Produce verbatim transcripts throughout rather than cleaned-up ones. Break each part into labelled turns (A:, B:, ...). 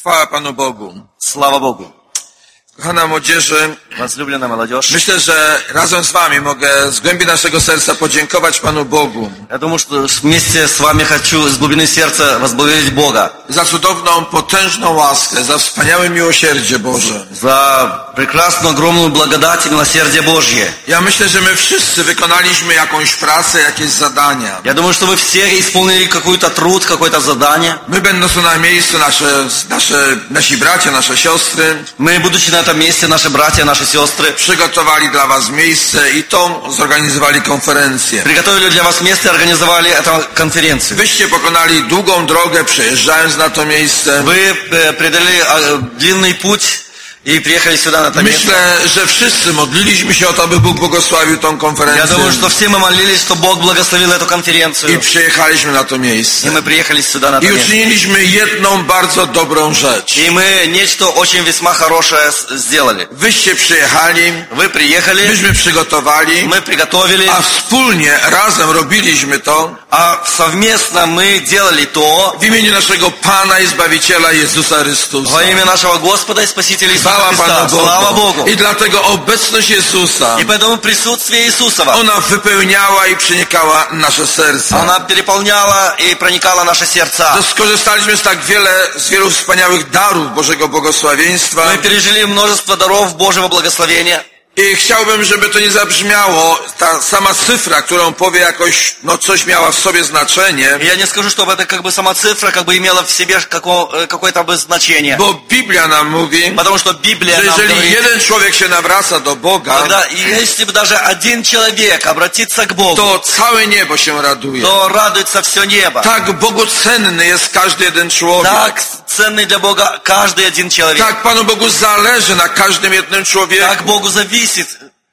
A: Chwała Panu Bogu.
B: Слава Богу.
A: Kochana młodzieży,
B: Возлюбленная молодежь.
A: myślę, że razem z Wami mogę z głębi naszego serca podziękować Panu Bogu.
B: Я думаю, что вместе с вами хочу с глубины сердца возблагодарить Бога.
A: Za cudowną, potężną łaskę, za wspaniałe miłosierdzie Boże.
B: За прекрасную, огромную благодать и милосердие Божье.
A: Ja myślę, że my wszyscy wykonaliśmy jakąś pracę, jakieś zadania.
B: Я думаю, что вы все исполнили какой-то труд, какое-то задание.
A: My będąc tu na miejscu, nasze, nasze, nasi bracia, nasze siostry,
B: Мы, будучи на этом месте, наши братья, наши сестры,
A: przygotowali dla Was miejsce i tą zorganizowali konferencję.
B: приготовили для вас место и организовали эту конференцию.
A: Wyście pokonali długą drogę, przejeżdżając na to miejsce.
B: Вы э, преодолели э, длинный путь и приехали сюда на это место.
A: Myślę, że wszyscy modliliśmy się o to, aby Bóg błogosławił tą
B: Я
A: konferencję.
B: думаю, что все мы молились, что Бог благословил эту
A: I
B: конференцию.
A: przyjechaliśmy na to
B: И
A: miejsce.
B: мы приехали сюда на это
A: I
B: место.
A: uczyniliśmy jedną bardzo dobrą rzecz.
B: И мы нечто очень весьма хорошее сделали.
A: Wyście przyjechali,
B: Вы приехали,
A: myśmy przygotowali,
B: мы приготовили,
A: a wspólnie, razem robiliśmy to
B: а совместно мы делали то
A: w imieniu naszego Pana i Zbawiciela Jezusa Chrystusa.
B: во имя нашего Господа и Спасителя Иисуса
A: Chwała
B: Христа.
A: Panu
B: Слава
A: Bogu.
B: Богу!
A: I dlatego obecność Jezusa,
B: И поэтому присутствие Иисусова,
A: ona wypełniała i przenikała nasze serca.
B: она переполняла и проникала в наши сердца.
A: To skorzystaliśmy z tak wiele, z wielu wspaniałych darów Bożego błogosławieństwa.
B: Мы пережили множество даров Божьего благословения.
A: I chciałbym, żeby to nie zabrzmiało, ta sama cyfra, którą powie jakoś, no coś miała w sobie znaczenie,
B: И я не скажу, чтобы это как бы сама цифра как бы имела в себе како- какое-то бы значение.
A: bo Biblia nam mówi,
B: Потому что Библия
A: że
B: нам
A: jeżeli
B: говорит,
A: jeden człowiek się nawraca do Boga,
B: когда если бы даже один человек обратится к Богу,
A: to całe niebo się raduje.
B: то радуется все небо.
A: Tak Bogu cenny jest każdy jeden człowiek.
B: Так ценный для Бога каждый один человек.
A: Tak Panu Bogu zależy na każdym jednym człowieku.
B: Так Богу зависит,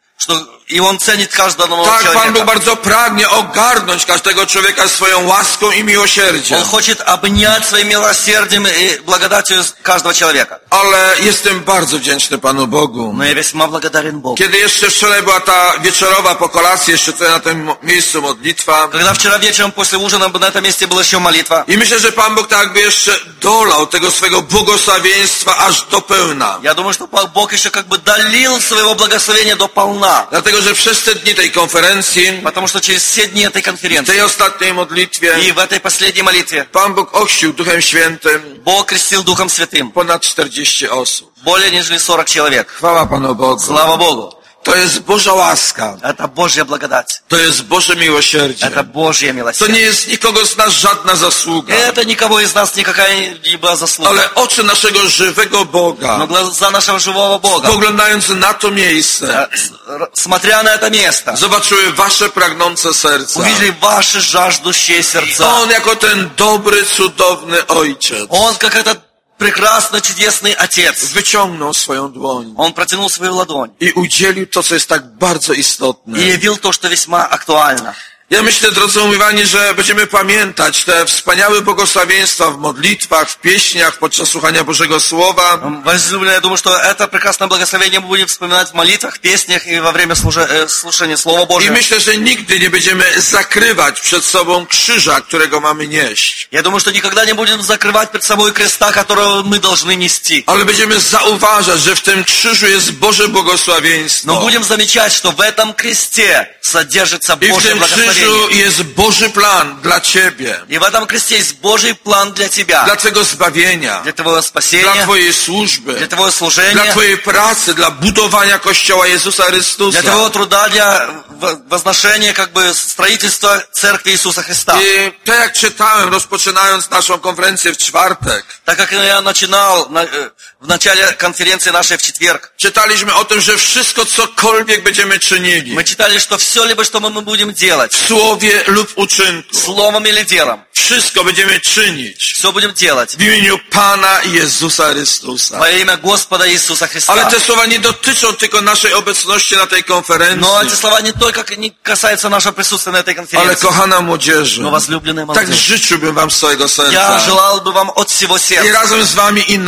B: что и Он ценит каждого нового
A: Tak Pan Bóg
B: человека.
A: bardzo pragnie ogarnąć każdego człowieka swoją łaską i miłosierdziem.
B: Он хочет обнять своим милосердием и благодатью каждого человека.
A: Ale jestem bardzo wdzięczny Panu Bogu.
B: Но я весьма благодарен Богу.
A: Kiedy jeszcze wczoraj była ta wieczorowa po kolacji, jeszcze tutaj na tym miejscu modlitwa.
B: Когда вчера вечером после ужина на этом месте была еще молитва.
A: I myślę, że Pan Bóg tak jakby jeszcze dolał tego swojego błogosławieństwa aż do pełna.
B: Я думаю, что Бог еще как бы долил своего благословения до полна.
A: Dlatego, że przez te dni tej konferencji,
B: Потому что через все дни этой
A: w
B: конференции
A: tej ostatniej modlitwie,
B: и в этой последней молитве
A: Pan Bóg ochrzcił Duchem Świętym
B: Бог крестил Духом Святым
A: ponad czterdzieści osób.
B: более нежели сорок человек.
A: Chwała Panu Bogu.
B: Слава Богу!
A: To jest Boża łaska.
B: Это Божья благодать.
A: To jest Boże miłosierdzie.
B: Это Божье
A: To
B: милосердие.
A: nie jest nikogo z nas żadna zasługa.
B: Это никого из нас не какая-либо заслуга.
A: Ale oczy naszego żywego Boga,
B: Но глаза нашего живого Бога,
A: spoglądając na to miejsce,
B: э, с- смотря на это место,
A: zobaczyły wasze pragnące serca.
B: увидели ваши жаждущие сердца.
A: On jako ten dobry, cudowny Ojciec
B: Он, как этот прекрасный, чудесный Отец,
A: wyciągnął swoją dłoń
B: Он протянул свою ладонь
A: i udzielił to, co jest tak bardzo istotne.
B: и явил то, что весьма актуально.
A: Ja myślę, drodzy umiłani, że będziemy pamiętać te wspaniałe błogosławieństwa w modlitwach, w pieśniach, podczas słuchania Bożego Słowa.
B: Возлюбленные, я думаю, что это прекрасное благословение мы будем вспоминать в молитвах, песнях и во время служа- э, слушания Слова
A: I
B: Божьего.
A: myślę, że nigdy nie będziemy zakrywać przed sobą krzyża, którego mamy nieść.
B: Я думаю, что никогда не будем закрывать перед собой креста, которого мы должны нести.
A: Ale będziemy zauważać, że w tym krzyżu jest Boże
B: Но
A: błogosławieństwo.
B: будем замечать, что в этом кресте содержится
A: I w
B: Божье
A: tym
B: благословение.
A: krzyżu jest Boży plan dla Ciebie,
B: И в этом кресте есть Божий план для тебя,
A: dla Twojego zbawienia,
B: для твоего
A: dla
B: спасения,
A: Twojej
B: для
A: służby,
B: твоего
A: dla
B: служения,
A: Twojej pracy, dla budowania Kościoła Jezusa
B: для
A: Chrystusa.
B: твоего труда, для возношения, как бы строительства Церкви Иисуса Христа.
A: I tak jak czytałem, rozpoczynając naszą konferencję w czwartek,
B: Так как я начинал на- э, в начале конференции нашей в четверг,
A: czytaliśmy o tym, że wszystko, cokolwiek będziemy czynili,
B: мы читали, что все либо что мы будем делать,
A: w słowie lub uczynku,
B: словом или делом,
A: wszystko będziemy czynić
B: все будем делать
A: w imieniu Pana Jezusa Chrystusa.
B: во имя Господа Иисуса
A: Ale
B: Христа.
A: te słowa nie dotyczą tylko naszej obecności na tej konferencji.
B: Но эти слова не только не касаются нашего присутствия на этой
A: Ale
B: конференции,
A: kochana młodzieży,
B: но возлюбленные
A: tak
B: молодежи.
A: życzyłbym wam z całego
B: Я
A: serca
B: желал бы вам от всего
A: i
B: сердца
A: razem z wami i nam,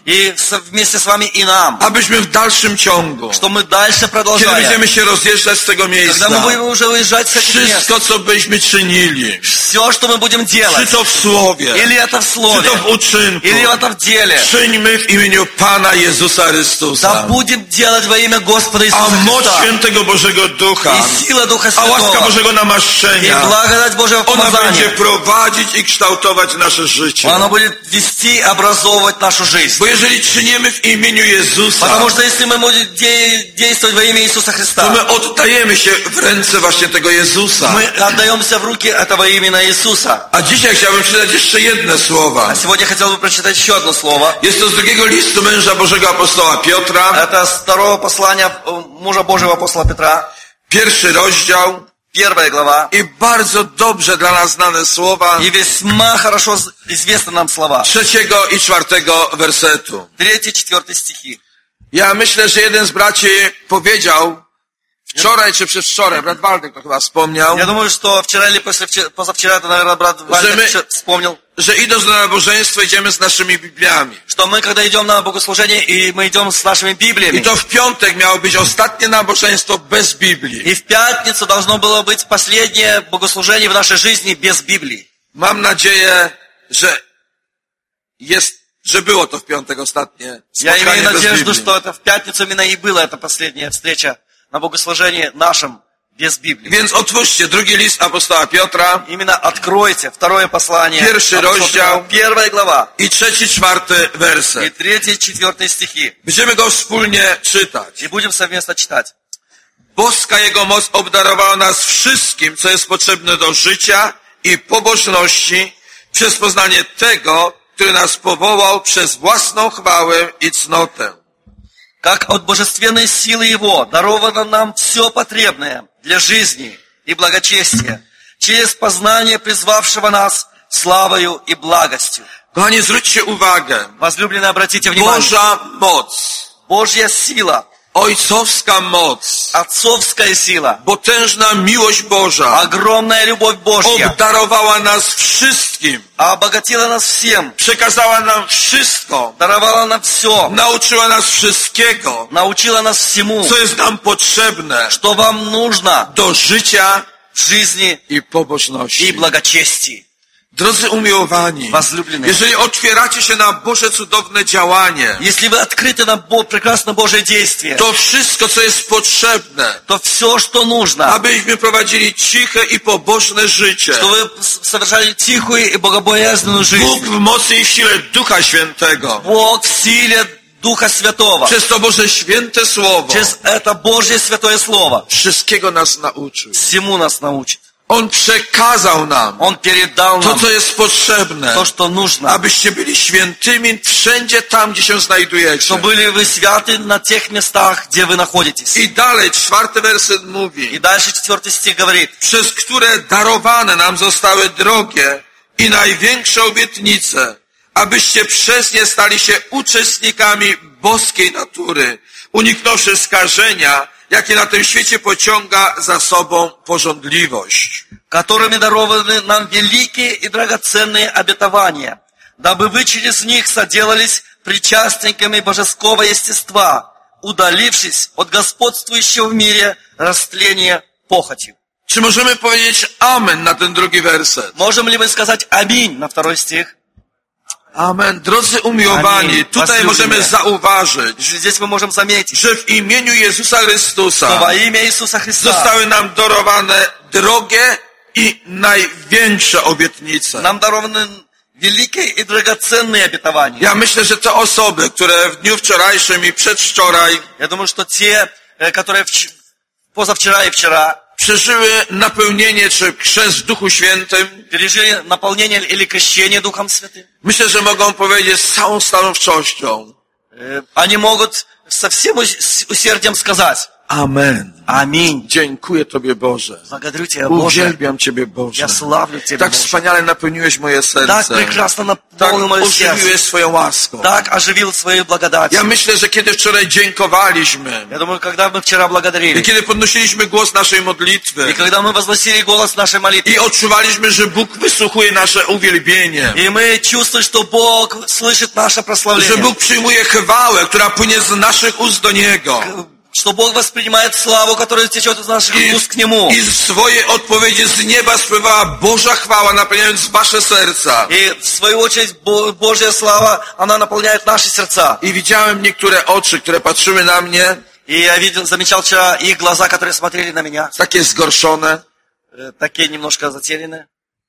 B: И вместе с вами и нам.
A: Abyśmy w dalszym ciągu,
B: Что мы дальше
A: kiedy
B: продолжаем.
A: będziemy się rozjeżdżać z tego
B: Когда
A: miejsca,
B: мы будем уже уезжать с этих мест.
A: wszystko, co byśmy czynili,
B: Все, что мы будем
A: czy
B: делать.
A: to w słowie,
B: Или это в
A: czy
B: слове.
A: to w uczynku,
B: Или это в деле.
A: czyńmy w imieniu Pana Jezusa
B: Да
A: Chrystusa.
B: будем делать во имя Господа
A: A
B: Иисуса
A: moc
B: Христа.
A: Świętego Bożego Ducha,
B: И сила Духа
A: a łaska
B: Святого.
A: Bożego
B: И
A: namaszczenia,
B: благодать Божьего
A: ona będzie
B: помазания.
A: prowadzić i kształtować nasze życie.
B: Оно будет вести, образовывать нашу жизнь.
A: Bo jeżeli czynimy w imieniu Jezusa,
B: Потому что если мы будем де- действовать во имя Иисуса
A: to
B: Христа,
A: my oddajemy się w ręce właśnie tego Jezusa.
B: мы отдаемся в руки этого именно Иисуса.
A: A dzisiaj chciałbym przeczytać jeszcze jedne słowa.
B: А сегодня я хотел бы прочитать еще одно слово.
A: Jest to z drugiego listu męża Bożego apostoła Piotra,
B: Это с второго послания э, мужа Божьего апостола Петра,
A: pierwszy rozdział
B: первая глава.
A: i bardzo dobrze dla nas znane słowa
B: И весьма хорошо з- известны нам слова.
A: trzeciego i czwartego wersetu.
B: Третий, четвертый стихи.
A: Ja myślę, że jeden z braci powiedział wczoraj czy przedwczoraj, brat Waldek to chyba wspomniał,
B: Я думаю, что вчера или после вчера, позавчера, это, наверное, брат Вальдер
A: мы-
B: вчера вспомнил,
A: że idąc na nabożeństwo idziemy z naszymi Bibliami.
B: что мы, когда идем на богослужение, и мы идем с нашими
A: I
B: Библиями,
A: to w piątek miało być ostatnie nabożeństwo bez Biblii.
B: и в пятницу должно было быть последнее богослужение в нашей жизни без Библии.
A: Mam nadzieję, że jest, że było to w piątek ostatnie
B: Я имею
A: spotkanie bez
B: надежду,
A: Biblii.
B: что это в пятницу именно и была эта последняя встреча на богослужении нашем без Библии.
A: Więc otwórzcie drugi list apostoła Piotra
B: Именно откройте второе послание.
A: Pierwszy
B: апостола
A: rozdział.
B: Петра, Первая глава.
A: i trzeci, czwarty
B: И
A: werset.
B: третий, четвертый стихи.
A: Będziemy go wspólnie czytać.
B: И будем совместно читать.
A: Boska Jego moc obdarowała nas wszystkim, co jest potrzebne do życia i pobożności przez poznanie tego, który nas powołał przez własną chwałę i cnotę.
B: Как от божественной силы Его даровано нам все потребное для жизни и благочестия, через познание призвавшего нас славою и благостью.
A: Kochani, zwróćcie uwagę.
B: Возлюбленные, обратите внимание.
A: Boża moc,
B: Божья сила,
A: ojcowska moc,
B: отцовская сила,
A: potężna miłość Boża
B: огромная любовь Божья
A: obdarowała nas wszystkim,
B: обогатила нас всем,
A: przekazała nam wszystko,
B: даровала нам все,
A: nauczyła nas wszystkiego,
B: научила нас всему,
A: co jest nam potrzebne
B: что вам нужно
A: do życia
B: в жизни
A: i
B: и
A: pobożności.
B: благочестии.
A: Drodzy umiłowani,
B: Возлюбленные,
A: jeżeli otwieracie się na Boże cudowne działanie,
B: если вы открыты на Бо- прекрасно Божье действие,
A: to wszystko, co jest potrzebne,
B: то все, что нужно,
A: abyśmy prowadzili ciche i pobożne życie,
B: что вы с- совершали тихую и богобоязненную жизнь.
A: Bóg w mocy i w sile Ducha Świętego,
B: Бог в силе Духа Святого,
A: przez to Boże święte Słowo,
B: через это Божье Святое Слово,
A: wszystkiego nas nauczył.
B: всему нас научит.
A: On przekazał nam
B: Он передал
A: to,
B: нам
A: co jest potrzebne,
B: то, что нужно,
A: abyście byli świętymi wszędzie tam, gdzie się znajdujecie.
B: что были вы святы на тех местах, где вы находитесь.
A: I dalej, czwarty werset
B: И
A: mówi,
B: дальше четвертый стих говорит,
A: przez które darowane nam zostały drogie i największe obietnice, abyście przez nie stali się uczestnikami boskiej natury, uniknąwszy skażenia, jakie na tym świecie pociąga za sobą pożądliwość.
B: которыми дарованы нам великие и драгоценные обетования, дабы вы через них соделались причастниками божеского естества, удалившись от господствующего в мире растления похотью.
A: Czy możemy powiedzieć amen na ten drugi werset?
B: Можем ли мы сказать аминь на второй стих?
A: Amen. Drodzy umiłowani,
B: Amen.
A: tutaj możemy
B: Возлюбленные.
A: zauważyć,
B: Здесь мы можем заметить,
A: że w imieniu Jezusa
B: что
A: Chrystusa
B: во имя Иисуса Христа
A: zostały nam darowane drogie i największe obietnice.
B: нам дарованы великие и драгоценные обетования.
A: Ja myślę, że te osoby, które w dniu wczorajszym i przedwczoraj
B: Я думаю, что те, э, которые вч- позавчера и вчера
A: przeżyły napełnienie czy chrzest w Duchu Świętym,
B: пережили наполнение или крещение Духом Святым,
A: myślę, że mogą powiedzieć z całą stanowczością
B: э, они могут со всем ус- с усердием сказать:
A: Amen.
B: Аминь.
A: Dziękuję Tobie, Boże.
B: Благодарю Тебя, Боже.
A: Uwielbiam Ciebie, Boże.
B: Я славлю Тебя,
A: Tak
B: Боже.
A: wspaniale napełniłeś moje
B: Так
A: serce.
B: прекрасно
A: Tak
B: наполнил мое сердце.
A: ożywiłeś swoją łaską.
B: Так оживил своей благодатью.
A: Ja myślę, że kiedy wczoraj dziękowaliśmy
B: Я думаю, когда мы вчера благодарили,
A: i kiedy podnosiliśmy głos naszej modlitwy
B: и когда мы возносили голос нашей молитвы,
A: i odczuwaliśmy, że Bóg wysłuchuje nasze uwielbienie,
B: и мы чувствуем, что Бог слышит наше
A: że
B: прославление,
A: Bóg przyjmuje chwałę, która płynie z naszych ust do Niego.
B: что Бог воспринимает славу, которая течет из наших
A: I,
B: уст к Нему.
A: I swoje odpowiedzi z nieba spływała Boża chwała, napełniając wasze serca.
B: И в свою очередь Бо- Божья слава, она наполняет наши сердца.
A: I widziałem niektóre oczy, które patrzyły na mnie,
B: И я видел, замечал вчера их глаза, которые смотрели на меня,
A: takie zgorszone.
B: э, такие немножко затерянные.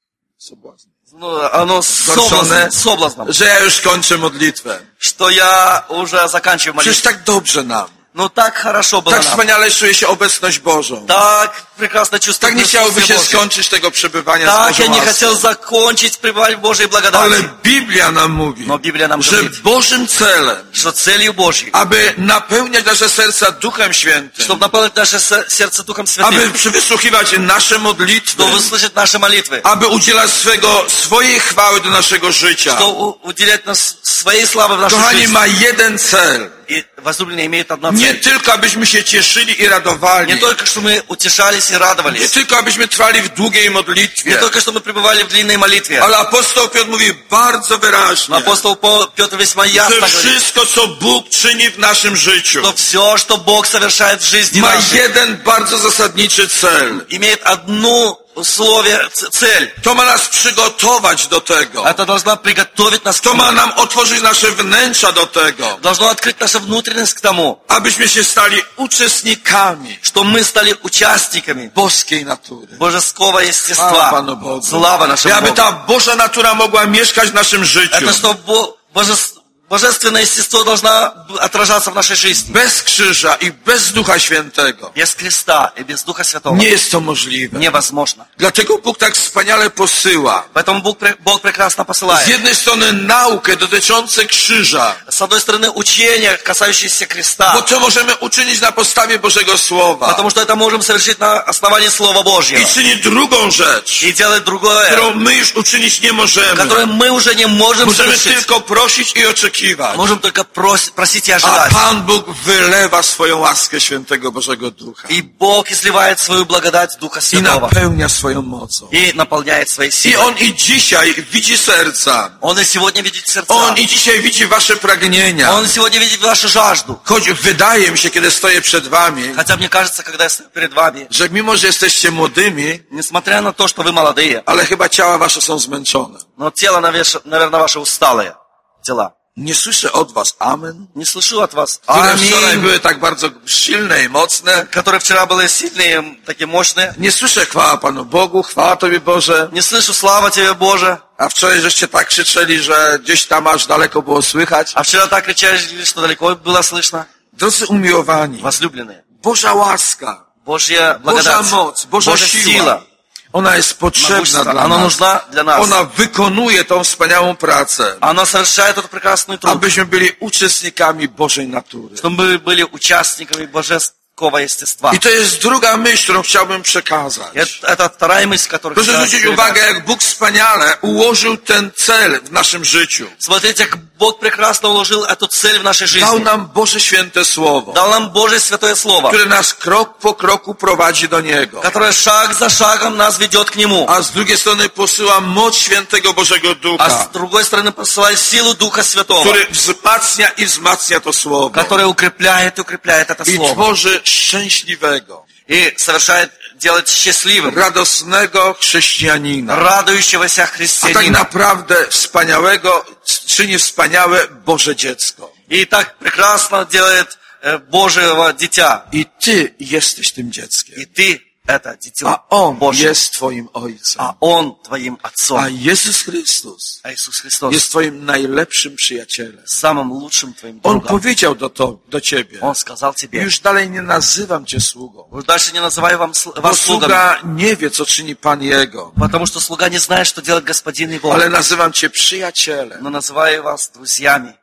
B: Ну, оно с
A: Zgorszone,
B: соблазном, с соблазном,
A: że ja już kończę modlitwę.
B: что я уже заканчиваю
A: Przecież
B: молитву.
A: tak dobrze nam.
B: Ну так хорошо было
A: Tak
B: нам.
A: wspaniale czuje się obecność Bożą.
B: Так прекрасно чувствую
A: Tak nie chciałoby się
B: присутствие Божье.
A: skończyć tego przebywania z
B: Так я
A: Bożą
B: не
A: łaską.
B: хотел закончить пребывать в Божьей благодати.
A: Ale Biblia nam mówi,
B: Но Библия нам
A: że
B: говорит,
A: Bożym celem,
B: что целью Божьей,
A: aby napełniać nasze serca Duchem Świętym,
B: чтобы наполнить наше се- сердце Духом
A: aby
B: Святым,
A: wysłuchiwać nasze modlitwy,
B: чтобы выслушать наши молитвы,
A: aby udzielać swego, swojej chwały do naszego życia.
B: что у- уделять нас своей славы в нашу
A: Kochani,
B: жизнь.
A: ma jeden cel.
B: И возлюбленные имеют одна
A: Nie
B: цель.
A: tylko, abyśmy się cieszyli i radowali.
B: Не только, что мы утешались и
A: Nie
B: радовались,
A: tylko, abyśmy trwali w długiej
B: не
A: modlitwie.
B: только, что мы пребывали в длинной молитве,
A: Ale apostoł Piotr mówi bardzo
B: но
A: wyraźnie,
B: апостол Пол- Петр весьма ясно
A: że
B: говорит,
A: wszystko, co Bóg czyni w naszym życiu,
B: что все, что Бог совершает в жизни
A: ma
B: нашей,
A: jeden bardzo zasadniczy cel.
B: имеет одну условие, ц- цель.
A: To ma nas przygotować do tego.
B: Это должна приготовить нас к
A: To ma
B: тому.
A: nam otworzyć nasze wnętrza do tego,
B: Должно открыть нашу внутренность к тому,
A: abyśmy się stali uczestnikami
B: что мы стали участниками
A: boskiej natury.
B: божеского
A: Chwała
B: естества.
A: Panu Bogu.
B: Слава
A: I
B: нашему
A: aby
B: Богу.
A: ta Boża natura mogła mieszkać w naszym życiu.
B: Это что Бо- божес- божественное естество должно б- отражаться в нашей жизни.
A: Bez krzyża i bez Ducha Świętego.
B: Без креста и без Духа Святого
A: Nie jest to możliwe.
B: невозможно.
A: Dlatego Bóg tak wspaniale posyła.
B: Поэтому Бог, пре- Бог прекрасно
A: Z
B: посылает.
A: jednej strony naukę dotyczącą krzyża,
B: С одной стороны, учение, касающееся
A: bo
B: креста,
A: to możemy uczynić na podstawie Bożego Słowa.
B: потому что это можем совершить на основании Слова Божьего.
A: I czyni drugą rzecz,
B: И делать другое,
A: którą my już uczynić nie możemy.
B: которое мы уже не можем
A: Możemy
B: совершить.
A: tylko prosić i oczekiwać.
B: Можем только прос- просить и
A: A
B: ожидать.
A: Pan Bóg wylewa swoją łaskę świętego Bożego Ducha
B: И Бог изливает свою благодать Духа
A: i
B: Святого
A: napełnia swoją mocą.
B: и наполняет своей
A: I
B: силой.
A: On i dzisiaj widzi serca.
B: Он и сегодня видит сердца.
A: On i dzisiaj widzi wasze pragnienia.
B: Он сегодня видит вашу жажду.
A: Choć wydaje mi się, kiedy stoję przed wami,
B: Хотя мне кажется, когда я стою перед вами,
A: że mimo, że jesteście młodymi,
B: несмотря на то, что вы молодые,
A: ale chyba ciała wasze są zmęczone.
B: но тело, навеш- наверное, ваше усталые тела.
A: Nie słyszę od was amen,
B: Не слышу от вас
A: które wczoraj
B: аминь,
A: były tak bardzo silne i mocne.
B: которые вчера были сильные, такие мощные.
A: Nie słyszę chwała Panu Bogu, chwała Tobie Boże.
B: Не слышу слава Тебе, Боже.
A: A wczoraj żeście tak krzyczeli, że gdzieś tam aż daleko było słychać.
B: А вчера так кричали, что далеко было слышно.
A: Drodzy umiłowani,
B: Возлюбленные.
A: Boża łaska,
B: Божья
A: Boża
B: благодать,
A: moc, Boża
B: Божья
A: siła,
B: сила,
A: ona jest potrzebna
B: могущество,
A: dla
B: она
A: nas.
B: нужна для нас.
A: Ona wykonuje tą wspaniałą pracę,
B: Она совершает эту прекрасную труд,
A: abyśmy byli uczestnikami Bożej natury.
B: чтобы мы были участниками божеского естества.
A: I to jest druga myśl, którą chciałbym przekazać.
B: Это, это вторая мысль, которую
A: Proszę
B: хотел
A: zwrócić
B: передать.
A: uwagę, jak Bóg wspaniale ułożył ten cel w naszym życiu.
B: Смотрите, как Бог прекрасно уложил эту цель в нашей
A: Dał
B: жизни.
A: nam Boże Święte Słowo,
B: Дал нам Божье Святое Слово,
A: które nas krok po kroku prowadzi do Niego.
B: которое шаг за шагом нас ведет к Нему.
A: A z drugiej strony posyła moc Świętego Bożego
B: А
A: Ducha,
B: с другой стороны посылает силу Духа Святого,
A: który wzmacnia i wzmacnia to Słowo
B: которое укрепляет и укрепляет это
A: i
B: Слово.
A: tworzy szczęśliwego,
B: И совершает, делает счастливым,
A: radosnego chrześcijanina.
B: радующегося
A: A tak
B: христианина.
A: naprawdę wspaniałego, czyni wspaniałe Boże dziecko.
B: И так прекрасно делает э, Божьего дитя.
A: I Ty jesteś tym dzieckiem.
B: И ты это дитё
A: A On
B: Божье.
A: jest Twoim Ojcem.
B: А Он твоим отцом.
A: A Jezus Chrystus
B: А Иисус Христос
A: jest Twoim najlepszym przyjacielem.
B: самым lучшим твоим
A: On
B: другом.
A: powiedział do, to, do Ciebie,
B: Он сказал тебе,
A: już dalej nie nazywam Cię sługą,
B: уж дальше не называй вам, сл-
A: bo
B: вас слугами,
A: sługa nie wie, co czyni Pan Jego,
B: потому что слуга не знает, что делает Господин его,
A: ale nazywam Cię przyjacielem,
B: но называю вас друзьями,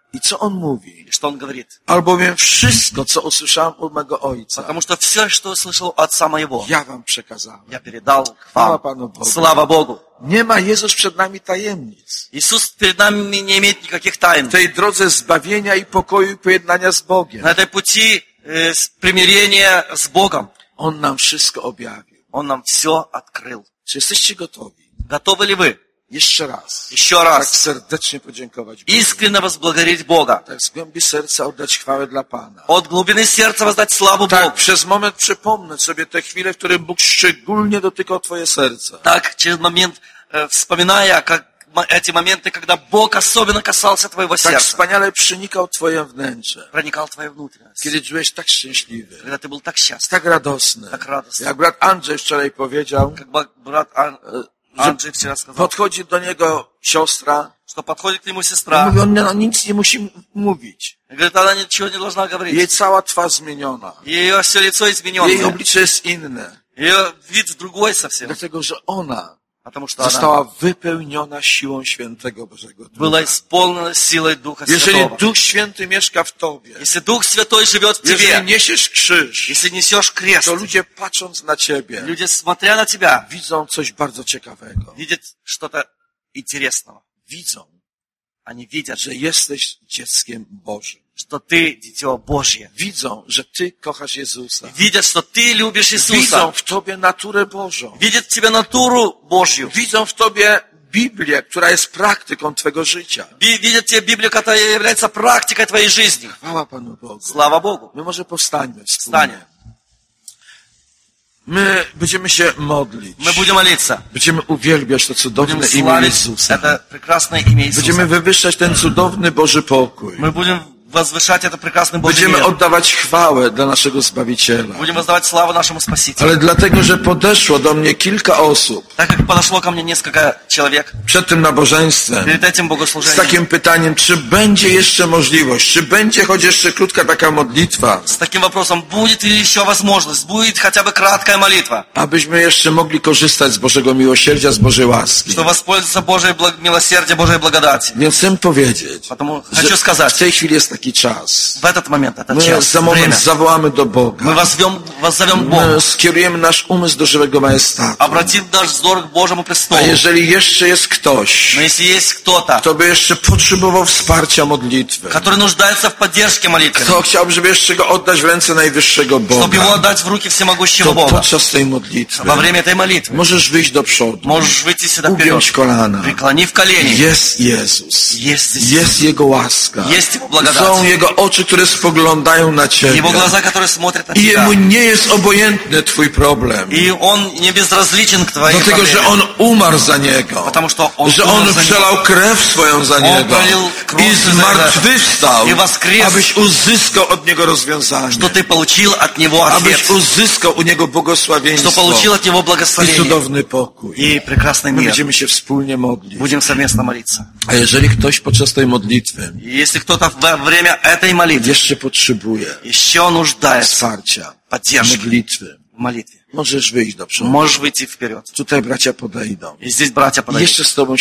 A: I co on mówi?
B: И что он говорит?
A: Albowiem wszystko, co usłyszałem od mego ojca,
B: Потому что все, что слышал от отца моего,
A: ja wam przekazałem.
B: я передал
A: Chwała
B: вам.
A: Panu Bogu.
B: Слава Богу.
A: Nie ma Jezus przed nami tajemnic.
B: Иисус перед нами не имеет никаких тайн.
A: W tej drodze zbawienia i pokoju i pojednania z Bogiem.
B: На этой пути э, с- примирения с Богом
A: On nam wszystko objawił.
B: Он нам все открыл.
A: Czy jesteście gotowi?
B: Готовы ли вы
A: Jeszcze raz.
B: еще
A: Tak
B: раз
A: serdecznie podziękować Bogu.
B: искренне возблагодарить Бога?
A: Tak z głębi serca oddać chwałę dla Pana.
B: От глубины сердца воздать славу
A: Tak,
B: Богу.
A: przez moment przypomnę sobie te chwile, w których Bóg szczególnie dotykał Twoje serce.
B: Так, через момент, э, вспоминая, как м- эти моменты, когда Бог особенно касался твоего
A: Tak
B: сердца,
A: wspaniale przenikał Twoje wnętrze.
B: проникал в твою внутренность,
A: Kiedy byłeś tak szczęśliwy,
B: когда ты был так счастлив,
A: tak radosny.
B: tak radosny.
A: Jak brat Andrzej wczoraj powiedział,
B: Как ба- брат Ан- Анджей вчера сказал,
A: podchodzi do niego siostra,
B: что подходит к нему
A: i
B: сестра,
A: mówi, on no, nic nie musi mówić.
B: и говорит, она ничего не должна
A: Jej
B: говорить.
A: cała twarz zmieniona.
B: Ее все лицо
A: Jej
B: измененное,
A: oblicze jest inne.
B: ее вид другой совсем,
A: Dlatego, że ona
B: потому что она
A: została wypełniona siłą Świętego Bożego Ducha.
B: была исполнена силой Духа
A: Jeżeli
B: Святого.
A: Duch Święty mieszka w Tobie,
B: Если Дух Святой живет в
A: jeżeli
B: тебе,
A: niesiesz krzyż,
B: если несешь крест,
A: to ludzie patrząc na Ciebie
B: люди, смотря на тебя,
A: widzą coś bardzo ciekawego.
B: видят что-то интересного.
A: Widzą,
B: Они видят,
A: że jesteś dzieckiem Bożym.
B: что ты дитё Божье.
A: Widzą, że Ty kochasz Jezusa.
B: Видят, что ты любишь
A: Widzą
B: Иисуса.
A: w Tobie naturę Bożą.
B: Видят в тебе натуру Божью.
A: Widzą w Tobie Biblię, która jest praktyką Twego życia.
B: Би- Видят в тебе Библию, которая является практикой твоей жизни.
A: Chwała Panu Bogu.
B: Слава Богу.
A: My może powstańmy wspólnie.
B: Wstanie.
A: My będziemy się modlić.
B: Мы будем молиться.
A: Będziemy uwielbiać to
B: Будем
A: cudowne imię
B: славить
A: Jezusa.
B: это прекрасное имя
A: Będziemy
B: Иисуса.
A: wywyższać ten cudowny Boży pokój.
B: Мы будем возвышать это прекрасный Божий
A: Będziemy
B: мир.
A: oddawać chwałę dla naszego Zbawiciela.
B: Будем воздавать славу нашему Спасителю.
A: Ale dlatego, że podeszło do mnie kilka osób
B: Так как подошло ко мне несколько человек
A: przed tym nabożeństwem
B: перед этим
A: z
B: богослужением,
A: takim pytaniem, czy będzie jeszcze możliwość, czy będzie choć jeszcze krótka taka modlitwa,
B: с таким вопросом, будет ли еще возможность, будет хотя бы краткая молитва,
A: abyśmy jeszcze mogli korzystać z Bożego miłosierdzia, z Bożej łaski.
B: что воспользоваться Божьей благ- милосердием, Божьей благодати.
A: Więc chcę powiedzieć,
B: Потому
A: że
B: хочу сказать,
A: w tej chwili jest taki czas.
B: в этот момент, этот
A: My
B: час,
A: za moment
B: время,
A: zawołamy do
B: мы
A: Boga.
B: возьмем, воззовем к Богу,
A: My skierujemy nasz umysł do żywego majestatu.
B: обратим наш взор к Божьему
A: A
B: престолу.
A: jeżeli jeszcze jest ktoś,
B: Но если есть кто-то,
A: kto by jeszcze potrzebował wsparcia modlitwy,
B: который нуждается в поддержке молитвы,
A: kto chciałby, żeby jeszcze go oddać w ręce najwyższego
B: чтобы его
A: Boga,
B: отдать в руки всемогущего
A: to
B: Бога,
A: podczas tej modlitwy
B: во время этой молитвы,
A: możesz wyjść do przodu,
B: можешь выйти сюда
A: ugiąć
B: вперед,
A: kolana.
B: преклонив колени.
A: Jest Jezus.
B: Есть здесь
A: Jest Jego łaska.
B: Есть Его благодать.
A: Są Jego oczy, które spoglądają na Ciebie.
B: Его глаза, которые смотрят на
A: I
B: тебя.
A: Jemu nie jest obojętny Twój problem.
B: И Он не безразличен к твоим
A: Dlatego, że
B: проблемам.
A: On umarł za niego.
B: Потому что Он
A: Że
B: умер
A: On
B: за
A: przelał krew swoją za niego.
B: prolił krew
A: I
B: za
A: zmartwychwstał,
B: I воскрес.
A: abyś uzyskał od Niego rozwiązanie.
B: что ты получил от Него
A: Abyś
B: ответ,
A: uzyskał u Niego
B: что
A: błogosławieństwo
B: получил от Него
A: i
B: благословение
A: cudowny pokój.
B: и прекрасный
A: My
B: мир.
A: będziemy się wspólnie modlić.
B: Будем совместно молиться.
A: A jeżeli ktoś podczas tej modlitwy
B: И если кто-то во время этой молитвы
A: jeszcze potrzebuje
B: еще нуждается
A: wsparcia,
B: поддержки
A: modlitwy,
B: в молитве,
A: możesz wyjść do przodu.
B: можешь выйти вперед.
A: Tutaj bracia podejdą.
B: И здесь братья
A: I
B: подойдут.
A: jeszcze z Tobą